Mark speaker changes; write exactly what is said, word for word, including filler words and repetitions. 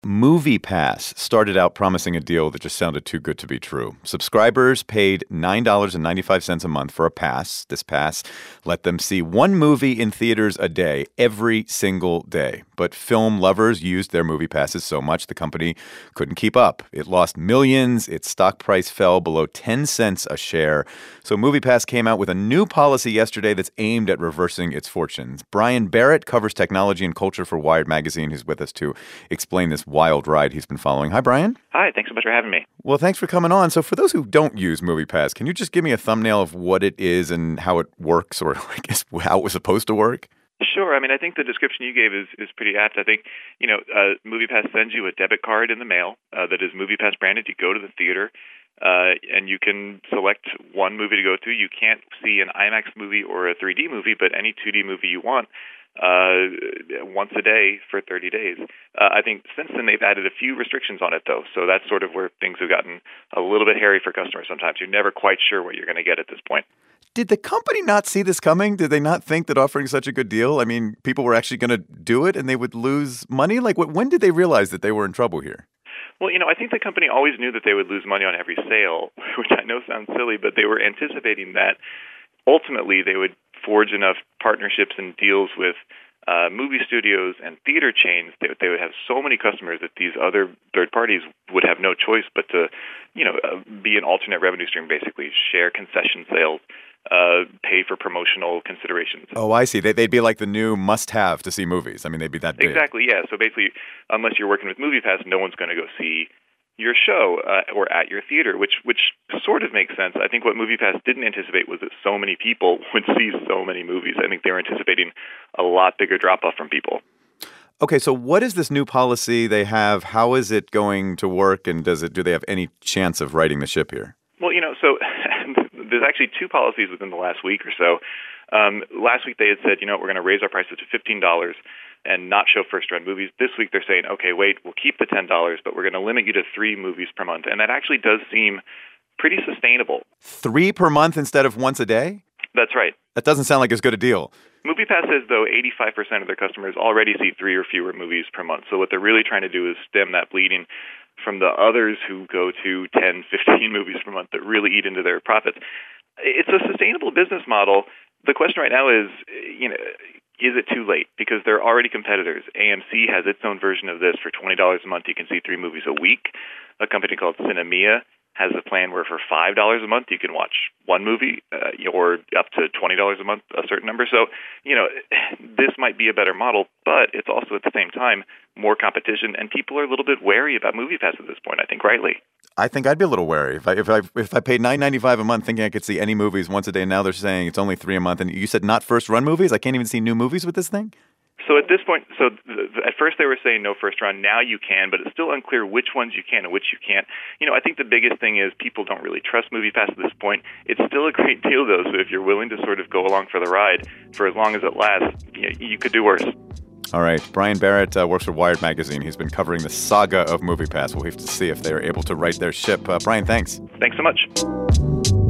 Speaker 1: MoviePass started out promising a deal that just sounded too good to be true. Subscribers paid nine dollars and ninety-five cents a month for a pass. This pass let them see one movie in theaters a day, every single day. But film lovers used their movie passes so much the company couldn't keep up. It lost millions. Its stock price fell below ten cents a share. So MoviePass came out with a new policy yesterday that's aimed at reversing its fortunes. Brian Barrett covers technology and culture for Wired Magazine. He's with us to explain this wild ride he's been following. Hi, Brian.
Speaker 2: Hi, thanks so much for having me.
Speaker 1: Well, thanks for coming on. So for those who don't use MoviePass, can you just give me a thumbnail of what it is and how it works, or I guess how it was supposed to work?
Speaker 2: Sure. I mean, I think the description you gave is, is pretty apt. I think, you know, uh, MoviePass sends you a debit card in the mail uh, that is MoviePass branded. You go to the theater uh, and you can select one movie to go to. You can't see an IMAX movie or a three D movie, but any two D movie you want. Uh, once a day for thirty days. Uh, I think since then they've added a few restrictions on it, though. So that's sort of where things have gotten a little bit hairy for customers sometimes. You're never quite sure what you're going to get at this point.
Speaker 1: Did the company not see this coming? Did they not think that offering such a good deal, I mean, people were actually going to do it and they would lose money? Like, what, when did they realize that they were in trouble here?
Speaker 2: Well, you know, I think the company always knew that they would lose money on every sale, which I know sounds silly, but they were anticipating that ultimately they would forge enough partnerships and deals with uh, movie studios and theater chains that they would have so many customers that these other third parties would have no choice but to, you know, uh, be an alternate revenue stream, basically, share concession sales, uh, pay for promotional considerations.
Speaker 1: Oh, I see. They, they'd be like the new must-have to see movies. I mean, they'd be that big.
Speaker 2: Exactly, yeah. So basically, unless you're working with MoviePass, no one's going to go see your show uh, or at your theater, which which sort of makes sense. I think what MoviePass didn't anticipate was that so many people would see so many movies. I think they were anticipating a lot bigger drop-off from people.
Speaker 1: Okay, so what is this new policy they have? How is it going to work, and does it do they have any chance of righting the ship here?
Speaker 2: Well, you know, so there's actually two policies within the last week or so. Um, last week they had said, you know, we're going to raise our prices to fifteen dollars and not show first-run movies. This week they're saying, okay, wait, we'll keep the ten dollars, but we're going to limit you to three movies per month. And that actually does seem pretty sustainable.
Speaker 1: Three per month instead of once a day?
Speaker 2: That's right.
Speaker 1: That doesn't sound like as good a deal.
Speaker 2: MoviePass says, though, eighty-five percent of their customers already see three or fewer movies per month. So what they're really trying to do is stem that bleeding from the others who go to ten, fifteen movies per month that really eat into their profits. It's a sustainable business model. The question right now is, you know, is it too late? Because there are already competitors. A M C has its own version of this. For twenty dollars a month, you can see three movies a week. A company called Cinemia has a plan where for five dollars a month, you can watch one movie uh, or up to twenty dollars a month, a certain number. So, you know, this might be a better model, but it's also at the same time more competition, and people are a little bit wary about MoviePass at this point, I think rightly.
Speaker 1: I think I'd be a little wary. If I if I if I paid nine ninety-five a month thinking I could see any movies once a day, and now they're saying it's only three a month, and you said not first-run movies? I can't even see new movies with this thing?
Speaker 2: So at this point, so th- at first they were saying no first run. Now you can, but it's still unclear which ones you can and which you can't. You know, I think the biggest thing is people don't really trust MoviePass at this point. It's still a great deal, though, so if you're willing to sort of go along for the ride for as long as it lasts, you, you could do worse.
Speaker 1: All right. Brian Barrett uh, works for Wired Magazine. He's been covering the saga of MoviePass. We'll have to see if they're able to right their ship. Uh, Brian, thanks.
Speaker 2: Thanks so much.